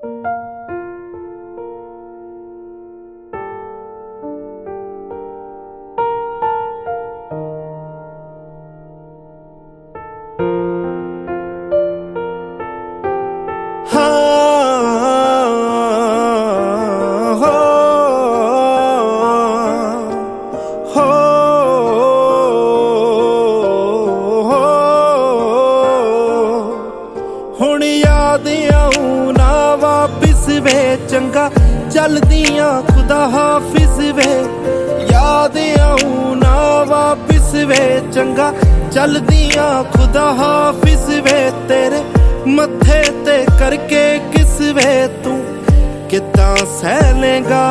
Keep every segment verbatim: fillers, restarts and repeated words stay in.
ਹੁਣ याद आऊं ना वापिस वे चंगा चलदियां खुदा हाफिज वे याद आऊं ना वापिस वे चंगा चलदियां खुदा हाफिज वे तेरे मत्थे ते करके किस वे तू किदां सह लेगा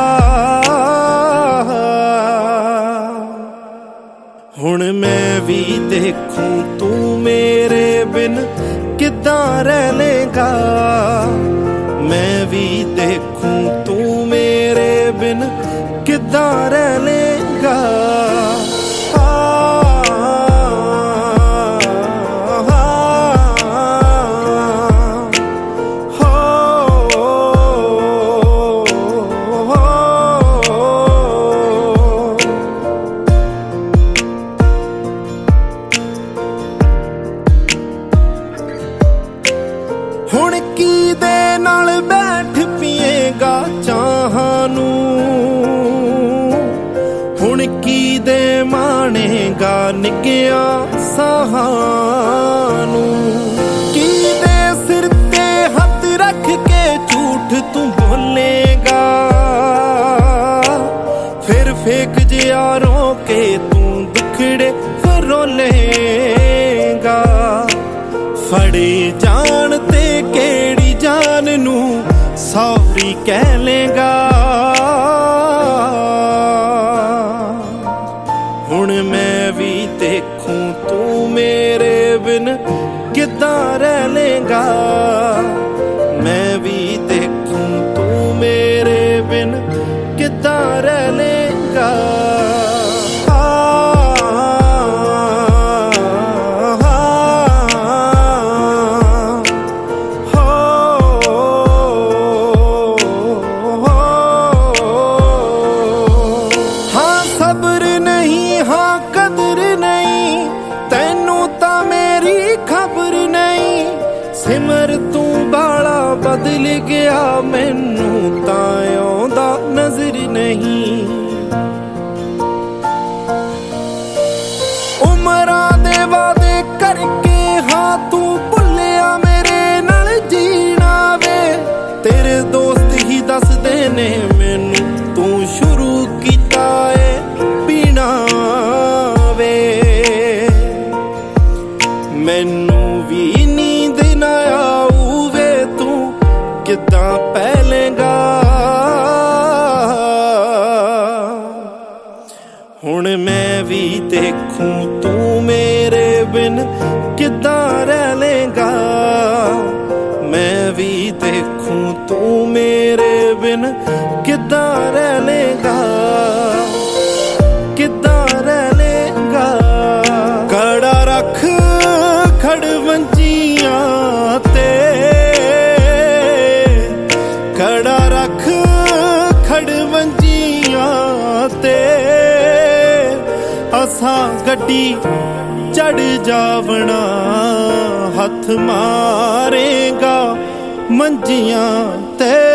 हुण मैं भी देखूं तू मेरे बिन किदां रह लेगा मैं भी देखूं तू मेरे बिन किदां रह लेगा हुण की दे नाल बैठ पिएगा चाहां नू हुण की दे माणेगा निगिया साहां नू की दे सिर ते हथ रख के झूठ तू बोलेगा फिर फेक जियारों के तू दुखड़े फरोलेगा फड़े जान ते केड़ी जान नू सॉरी कह लेगा हुण मैं भी देखूं तू मेरे बिन किदां रह लेगा मैं भी देखूं तू मेरे बिन किदां रह लेगा सिमर तू बाला बदल गया मैनू तां आउंदा नजर नहीं उमरां दे वादे करके हाँ तू भुलिया मेरे नाल जीना वे तेरे दोस्त ही दसदे ने मैनू तू शुरू कीता ए पीना वे मैनू भी नींद ना आऊवे तू किदां पै लेगा हुण मैं भी देखूं तू मेरे बिन किदां रह लेगा मैं भी देखूं तू मेरे बिन किदां रह लेगा किदां रह लेगा कड़ा रख खड़वंजियां ते कड़ा रख खड़वंजियां ते असां गड्डी चढ़ जावना हथ मारेगा मंजियां ते